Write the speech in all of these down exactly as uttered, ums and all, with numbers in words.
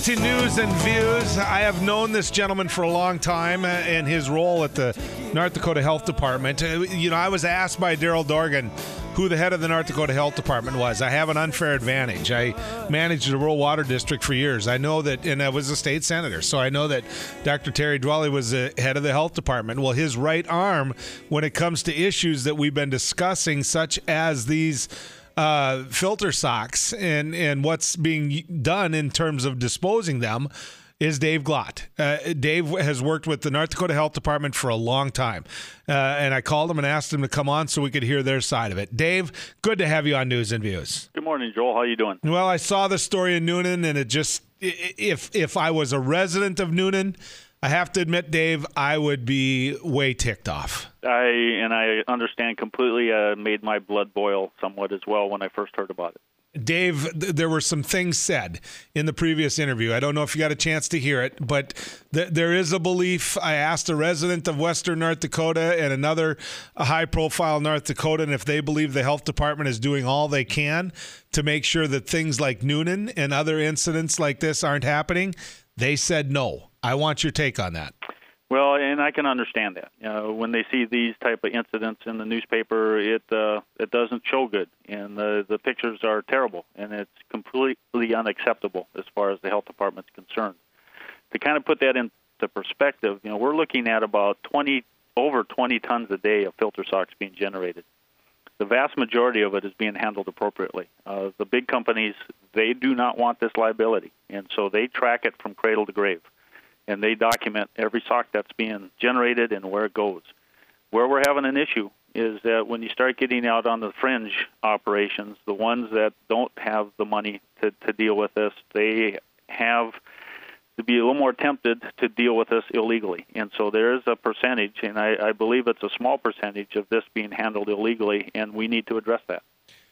to News and Views. I have known this gentleman for a long time uh, and his role at the North Dakota Health Department. Uh, you know, I was asked by Daryl Dorgan who the head of the North Dakota Health Department was. I have an unfair advantage. I managed the rural water district for years. I know that, and I was a state senator, so I know that Doctor Terry Dwelly was the head of the health department. Well, his right arm when it comes to issues that we've been discussing, such as these Uh, filter socks and, and what's being done in terms of disposing them, is Dave Glott. Uh, Dave has worked with the North Dakota Health Department for a long time. Uh, and I called him and asked him to come on so we could hear their side of it. Dave, good to have you on News and Views. Good morning, Joel. How you doing? Well, I saw the story in Newnan, and it just, if if I was a resident of Newnan, I have to admit, Dave, I would be way ticked off. I and I understand completely. Uh, made my blood boil somewhat as well when I first heard about it. Dave, th- there were some things said in the previous interview. I don't know if you got a chance to hear it, but th- there is a belief. I asked a resident of Western North Dakota and another high-profile North Dakotan if they believe the health department is doing all they can to make sure that things like Newnan and other incidents like this aren't happening. They said no. I want your take on that. Well, and I can understand that. You know, when they see these type of incidents in the newspaper, it uh, it doesn't show good, and the the pictures are terrible, and it's completely unacceptable as far as the health department's concerned. To kind of put that into perspective, you know, we're looking at about twenty over twenty tons a day of filter socks being generated. The vast majority of it is being handled appropriately. Uh, the big companies, they do not want this liability, and so they track it from cradle to grave. And they document every sock that's being generated and where it goes. Where we're having an issue is that when you start getting out on the fringe operations, the ones that don't have the money to, to deal with this, they have to be a little more tempted to deal with this illegally. And so there is a percentage, and I, I believe it's a small percentage of this being handled illegally, and we need to address that.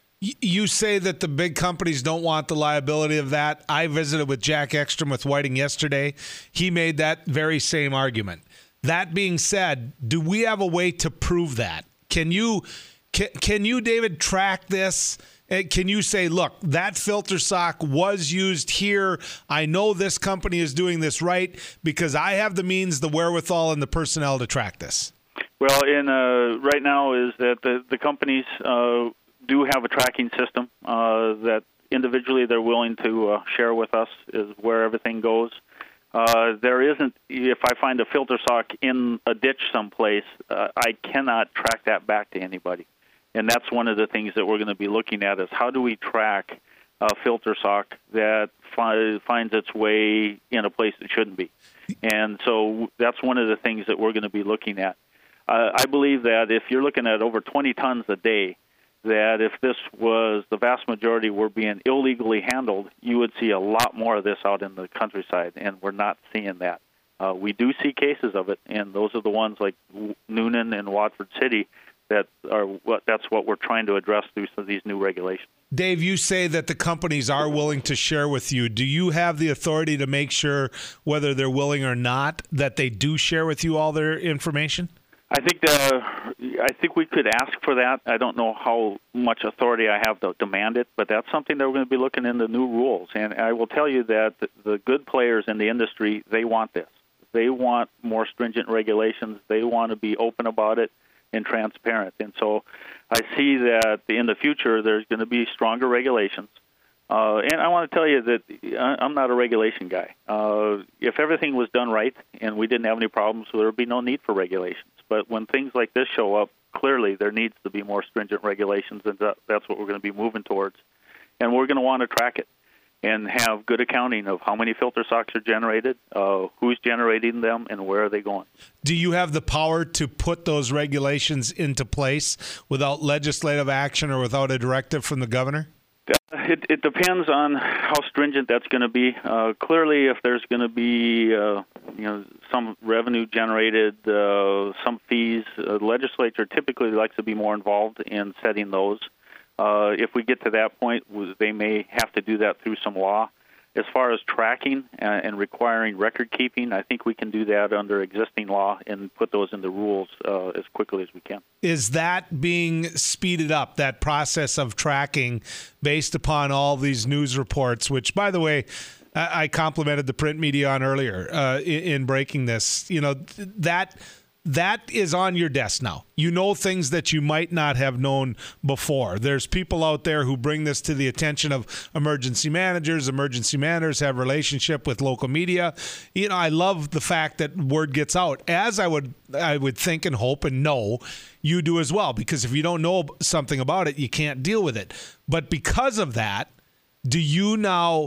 You say that the big companies don't want the liability of that. I visited with Jack Ekstrom with Whiting yesterday. He made that very same argument. That being said, do we have a way to prove that? Can you, can, can you, David, track this? Can you say, look, that filter sock was used here. I know this company is doing this right because I have the means, the wherewithal, and the personnel to track this. Well, in uh, right now is that the, the companies uh, do have a tracking system uh, that individually they're willing to uh, share with us is where everything goes. Uh, there isn't, if I find a filter sock in a ditch someplace, uh, I cannot track that back to anybody. And that's one of the things that we're going to be looking at is how do we track a filter sock that fi- finds its way in a place it shouldn't be. And so that's one of the things that we're going to be looking at. Uh, I believe that if you're looking at over twenty tons a day, that if this was the vast majority were being illegally handled, you would see a lot more of this out in the countryside, and we're not seeing that. Uh, we do see cases of it, and those are the ones like Newnan and Watford City that are what that's what we're trying to address through some of these new regulations. Dave, you say that the companies are willing to share with you. Do you have the authority to make sure, whether they're willing or not, that they do share with you all their information? I think the, I think we could ask for that. I don't know how much authority I have to demand it, but that's something that we're going to be looking into new rules. And I will tell you that the, the good players in the industry, they want this. They want more stringent regulations. They want to be open about it and transparent. And so I see that in the future there's going to be stronger regulations. Uh, and I want to tell you that I'm not a regulation guy. Uh, if everything was done right and we didn't have any problems, there would be no need for regulations. But when things like this show up, clearly there needs to be more stringent regulations, and that's what we're going to be moving towards. And we're going to want to track it and have good accounting of how many filter socks are generated, uh, who's generating them, and where are they going. Do you have the power to put those regulations into place without legislative action or without a directive from the governor? It, it depends on how stringent that's going to be. Uh, clearly, if there's going to be uh, you know some revenue generated, uh, some fees, uh, the legislature typically likes to be more involved in setting those. Uh, if we get to that point, they may have to do that through some law. As far as tracking and, and requiring record keeping, I think we can do that under existing law and put those in the rules uh, as quickly as we can. Is that being speeded up, that process of tracking, based upon all these news reports, which, by the way, I complimented the print media on earlier uh, in, in breaking this. You know, that that is on your desk now. You know things that you might not have known before. There's people out there who bring this to the attention of emergency managers. Emergency managers have relationship with local media. You know, I love the fact that word gets out, as I would I would think and hope and know you do as well, because if you don't know something about it, you can't deal with it. But because of that, do you now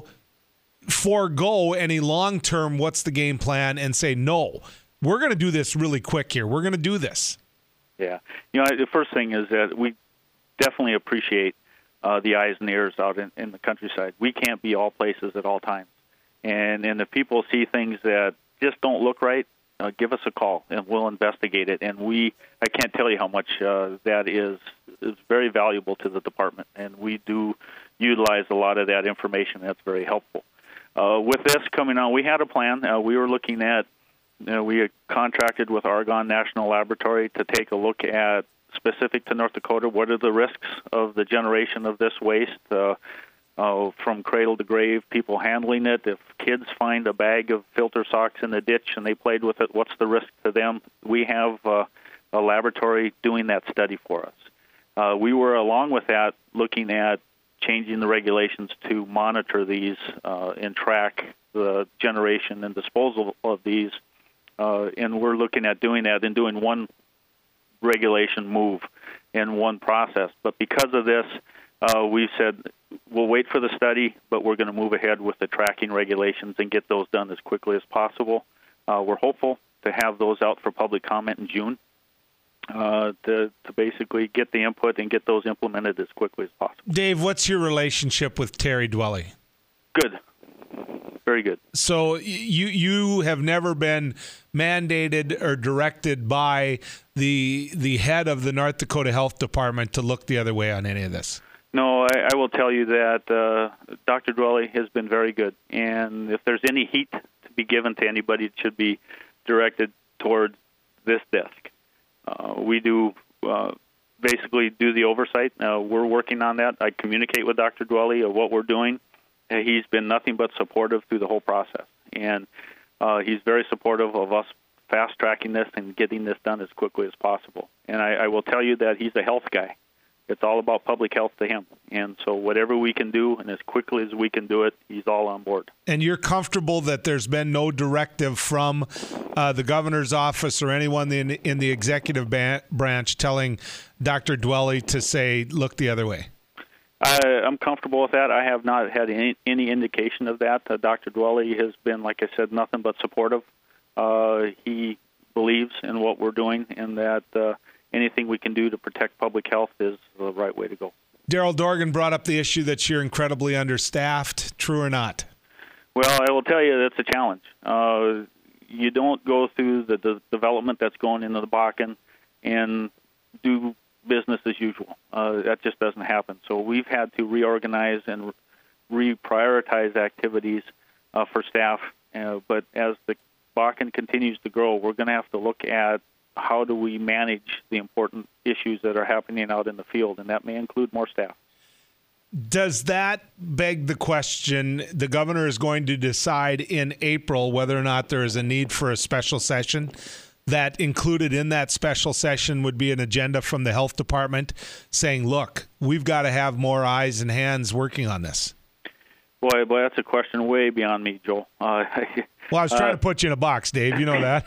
forego any long-term what's the game plan and say, no, we're going to do this really quick here. We're going to do this. Yeah. You know, the first thing is that we definitely appreciate uh, the eyes and ears out in, in the countryside. We can't be all places at all times. And, and if people see things that just don't look right, uh, give us a call, and we'll investigate it. And we, I can't tell you how much uh, that is, is very valuable to the department. And we do utilize a lot of that information. That's very helpful. Uh, with this coming on, we had a plan. Uh, we were looking at You know, we had contracted with Argonne National Laboratory to take a look at, specific to North Dakota, what are the risks of the generation of this waste uh, uh, from cradle to grave, people handling it. If kids find a bag of filter socks in the ditch and they played with it, what's the risk to them? We have uh, a laboratory doing that study for us. Uh, we were, along with that, looking at changing the regulations to monitor these uh, and track the generation and disposal of these. Uh, and we're looking at doing that and doing one regulation move in one process. But because of this, uh, we said we'll wait for the study, but we're going to move ahead with the tracking regulations and get those done as quickly as possible. Uh, we're hopeful to have those out for public comment in June uh, to, to basically get the input and get those implemented as quickly as possible. Dave, what's your relationship with Terry Dwelly? Good. Very good. So you you have never been mandated or directed by the the head of the North Dakota Health Department to look the other way on any of this? No, I, I will tell you that uh, Doctor Dwelly has been very good. And if there's any heat to be given to anybody, it should be directed toward this desk. Uh, we do uh, basically do the oversight. Uh, we're working on that. I communicate with Doctor Dwelly of what we're doing. He's been nothing but supportive through the whole process, and uh, he's very supportive of us fast-tracking this and getting this done as quickly as possible. And I, I will tell you that he's a health guy. It's all about public health to him, and so whatever we can do and as quickly as we can do it, he's all on board. And you're comfortable that there's been no directive from uh, the governor's office or anyone in, in the executive ba- branch telling Doctor Dwelly to say, look the other way? I, I'm comfortable with that. I have not had any, any indication of that. Uh, Doctor Dwelly has been, like I said, nothing but supportive. Uh, he believes in what we're doing, and that uh, anything we can do to protect public health is the right way to go. Darrell Dorgan brought up the issue that you're incredibly understaffed. True or not? Well, I will tell you that's a challenge. Uh, you don't go through the, the development that's going into the Bakken and do business as usual. Uh, that just doesn't happen. So we've had to reorganize and reprioritize activities uh, for staff. Uh, but as the Bakken continues to grow, we're going to have to look at how do we manage the important issues that are happening out in the field, and that may include more staff. Does that beg the question, the governor is going to decide in April whether or not there is a need for a special session? That included in that special session would be an agenda from the health department saying, look, we've got to have more eyes and hands working on this? Boy, boy, that's a question way beyond me, Joel. Uh, well, I was trying uh, to put you in a box, Dave. You know that.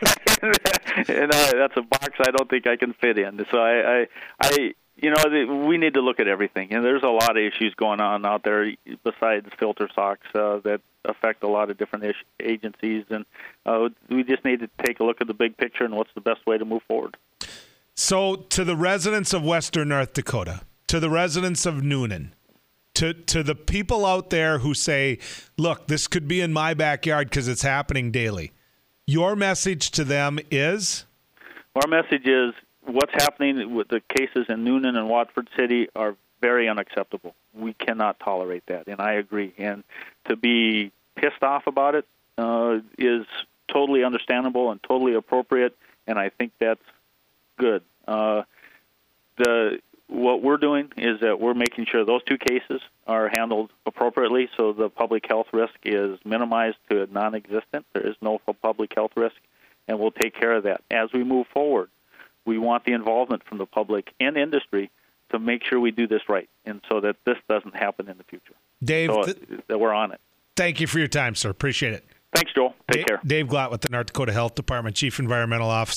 and uh, that's a box I don't think I can fit in. So I, I, I you know, we need to look at everything. And there's a lot of issues going on out there besides filter socks uh, that affect a lot of different ish- agencies. And uh, we just need to take a look at the big picture and what's the best way to move forward. So to the residents of Western North Dakota, to the residents of Newnan, to to the people out there who say, look, this could be in my backyard because it's happening daily, your message to them is? Our message is what's happening with the cases in Newnan and Watford City are very unacceptable. We cannot tolerate that, and I agree. And to be pissed off about it uh, is totally understandable and totally appropriate, and I think that's good. Uh, the what we're doing is that we're making sure those two cases are handled appropriately so the public health risk is minimized to non-existent. There is no public health risk, and we'll take care of that. As we move forward, we want the involvement from the public and industry to make sure we do this right, and so that this doesn't happen in the future. Dave, so th- that we're on it. Thank you for your time, sir. Appreciate it. Thanks, Joel. Take Dave, care. Dave Glott with the North Dakota Health Department, Chief Environmental Officer.